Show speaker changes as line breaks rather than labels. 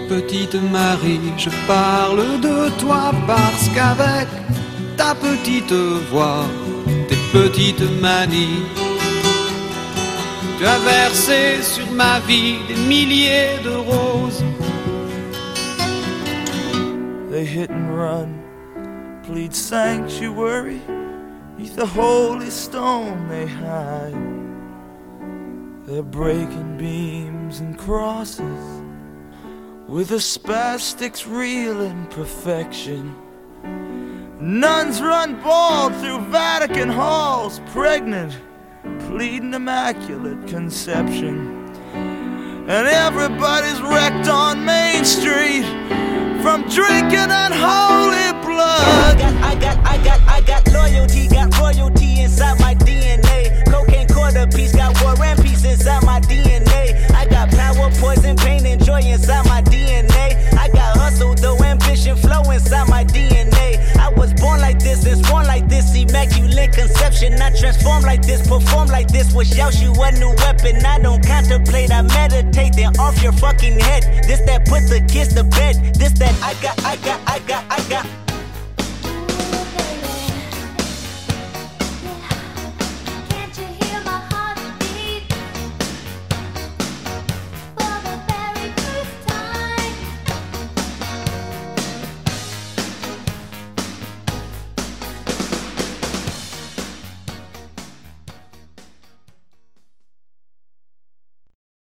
Petite Marie, je parle de toi parce qu'avec ta petite voix, tes petites manies, tu as versé sur ma vie des milliers de roses.
They hit and run, plead sanctuary, neath the holy stone they hide. They're breaking beams and crosses, with the spastics real in perfection. Nuns run bald through Vatican halls, pregnant, pleading immaculate conception. And everybody's wrecked on Main Street from drinking unholy blood.
I got loyalty, got royalty inside my DNA. Cocaine quarter piece, got war and peace inside my DNA. I got power, poison, pain, and joy inside my DNA. I got hustle, though, ambition, flow inside my DNA. I was born like this and sworn like this, immaculate conception. I transform like this, perform like this, wish out you a new weapon. I don't contemplate, I meditate, then off your fucking head. This that put the kids to bed, this that I got.